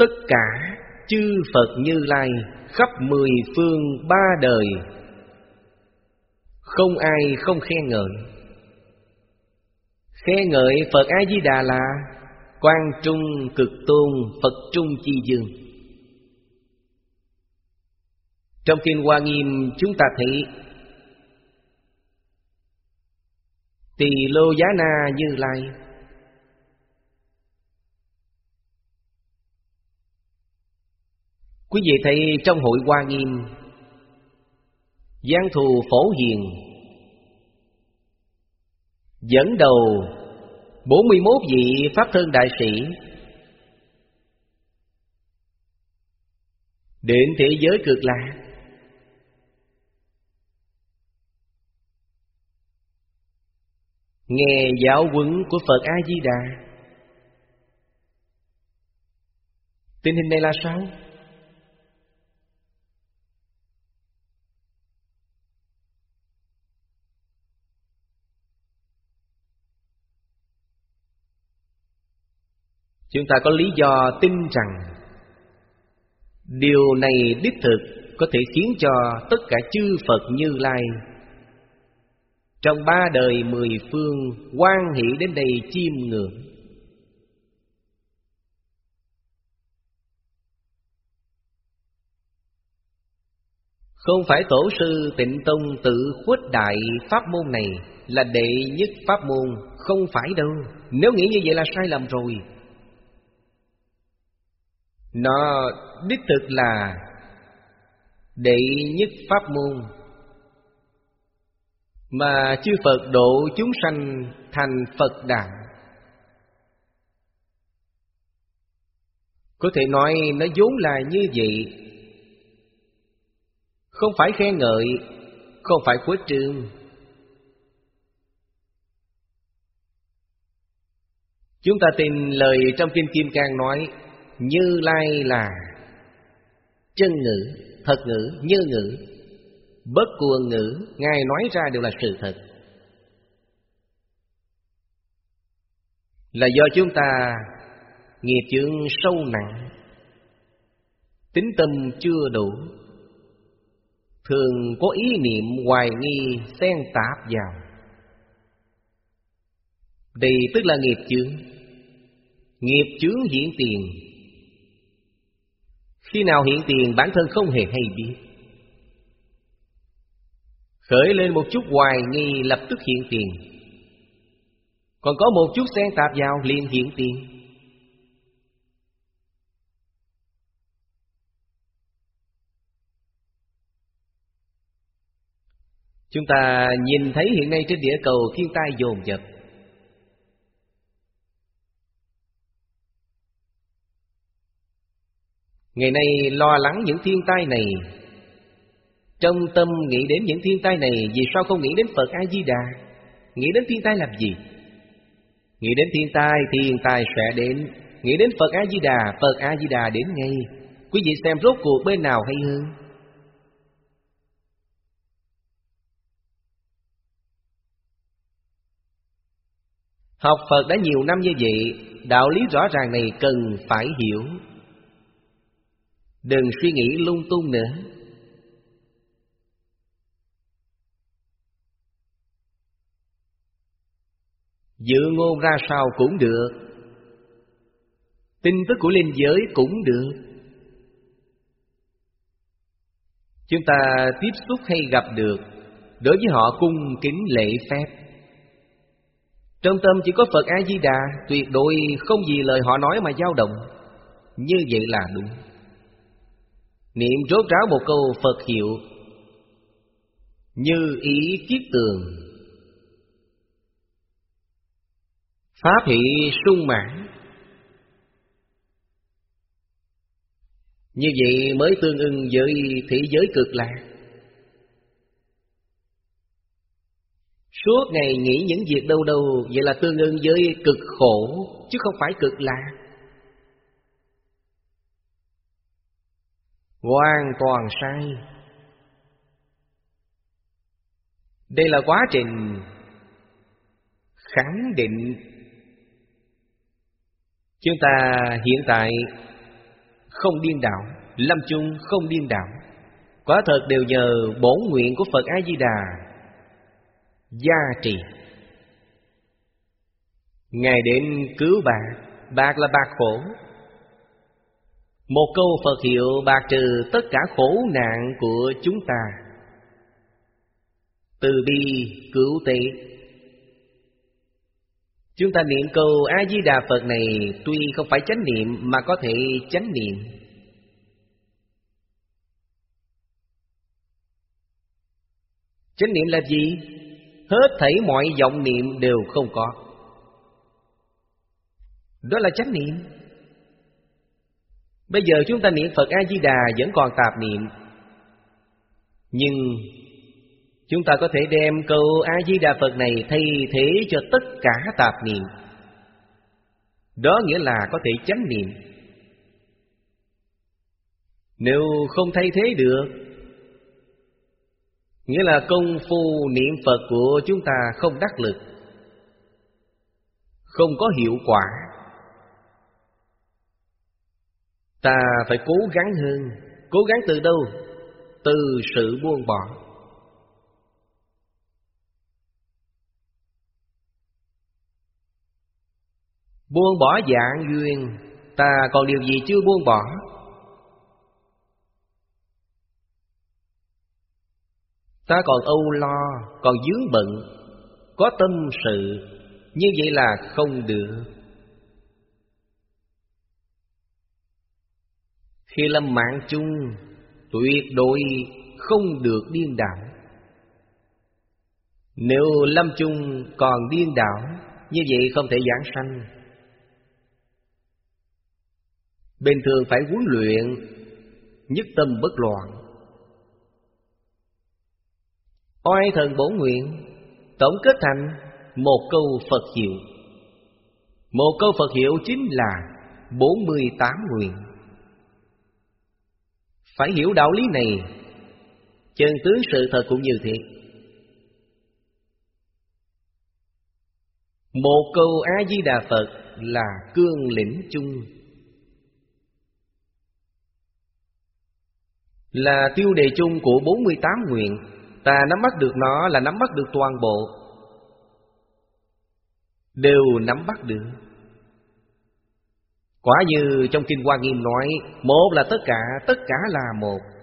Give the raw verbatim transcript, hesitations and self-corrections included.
tất cả chư Phật Như Lai khắp mười phương ba đời, không ai không khen ngợi. Khen ngợi Phật A-di-đà là Quang Trung Cực Tôn Phật Trung Chi Dương. Trong Kinh Hoa Nghiêm chúng ta thấy Tỳ Lô Giá Na Như Lai quý vị thấy trong hội Hoa Nghiêm, Giang Thù Phổ Hiền dẫn đầu bốn mươi mốt vị Pháp Thân Đại Sĩ đến thế giới Cực Lạc. Nghe giáo huấn của Phật A-di-đà. Tình hình này là sao? Chúng ta có lý do tin rằng điều này đích thực có thể khiến cho tất cả chư Phật Như Lai trong ba đời mười phương hoan hỷ đến đây chiêm ngưỡng. Không phải Tổ sư Tịnh Tông tự khuếch đại pháp môn này là đệ nhất pháp môn, không phải đâu. Nếu nghĩ như vậy là sai lầm rồi. Nó đích thực là đệ nhất pháp môn mà chư Phật độ chúng sanh thành Phật đạo. Có thể nói nó vốn là như vậy, không phải khen ngợi, không phải khuếch trương. Chúng ta tin lời trong Kinh Kim Cang nói Như Lai là chân ngữ, thật ngữ, như ngữ, bất cuồng ngữ, Ngài nói ra đều là sự thật. Là do chúng ta nghiệp chướng sâu nặng, tín tâm chưa đủ, thường có ý niệm hoài nghi xen tạp vào. Đây tức là nghiệp chướng. Nghiệp chướng hiện tiền. Khi nào hiện tiền bản thân không hề hay biết, khởi lên một chút hoài nghi lập tức hiện tiền, còn có một chút xen tạp vào liền hiện tiền. Chúng ta nhìn thấy hiện nay trên địa cầu thiên tai dồn dập. Ngày nay lo lắng những thiên tai này, trong tâm nghĩ đến những thiên tai này, vì sao không nghĩ đến Phật A-di-đà? Nghĩ đến thiên tai làm gì? Nghĩ đến thiên tai, thiên tai sẽ đến. Nghĩ đến Phật A-di-đà, Phật A-di-đà đến ngay. Quý vị xem rốt cuộc bên nào hay hơn? Học Phật đã nhiều năm như vậy, đạo lý rõ ràng này cần phải hiểu. Đừng suy nghĩ lung tung nữa. Dự ngôn ra sao cũng được, tin tức của linh giới cũng được. Chúng ta tiếp xúc hay gặp được, đối với họ cung kính lễ phép. Trong tâm chỉ có Phật A-di-đà, tuyệt đối không vì lời họ nói mà dao động. Như vậy là đúng. Niệm rốt ráo một câu Phật hiệu, như ý kiết tường, pháp hỷ sung mãn. Như vậy mới tương ưng với thế giới Cực Lạc. Suốt ngày nghĩ những việc đâu đâu, vậy là tương ưng với cực khổ, chứ không phải Cực Lạc. Hoàn toàn sai. Đây là quá trình khẳng định. Chúng ta hiện tại không điên đảo, lâm chung không điên đảo. Quả thật đều nhờ bổn nguyện của Phật A-di-đà gia trì. Ngài đến cứu bạc, bạc là bạc khổ. Một câu Phật hiệu bạc trừ tất cả khổ nạn của chúng ta. Từ bi cứu tế. Chúng ta niệm câu A-di-đà Phật này tuy không phải chánh niệm mà có thể chánh niệm. Chánh niệm là gì? Hết thảy mọi vọng niệm đều không có. Đó là chánh niệm. Bây giờ chúng ta niệm Phật A-di-đà vẫn còn tạp niệm, nhưng chúng ta có thể đem câu A-di-đà Phật này thay thế cho tất cả tạp niệm. Đó nghĩa là có thể chánh niệm. Nếu không thay thế được, nghĩa là công phu niệm Phật của chúng ta không đắc lực, không có hiệu quả. Ta phải cố gắng hơn. Cố gắng từ đâu? Từ sự buông bỏ. Buông bỏ dạng duyên. Ta còn điều gì chưa buông bỏ? Ta còn âu lo, còn vướng bận, có tâm sự. Như vậy là không được. Khi lâm mạng chung, tuyệt đối không được điên đảo. Nếu lâm chung còn điên đảo, như vậy không thể giảng sanh. Bình thường phải huấn luyện nhất tâm bất loạn. Oai thần bổn nguyện tổng kết thành một câu Phật hiệu. Một câu Phật hiệu chính là bốn mươi tám nguyện. Phải hiểu đạo lý này, chân tướng sự thật cũng như thế. Một câu A-di-đà Phật là cương lĩnh chung, là tiêu đề chung của bốn mươi tám nguyện. Ta nắm bắt được nó là nắm bắt được toàn bộ, đều nắm bắt được. Quả như trong Kinh Hoa Nghiêm nói, một là tất cả, tất cả là một.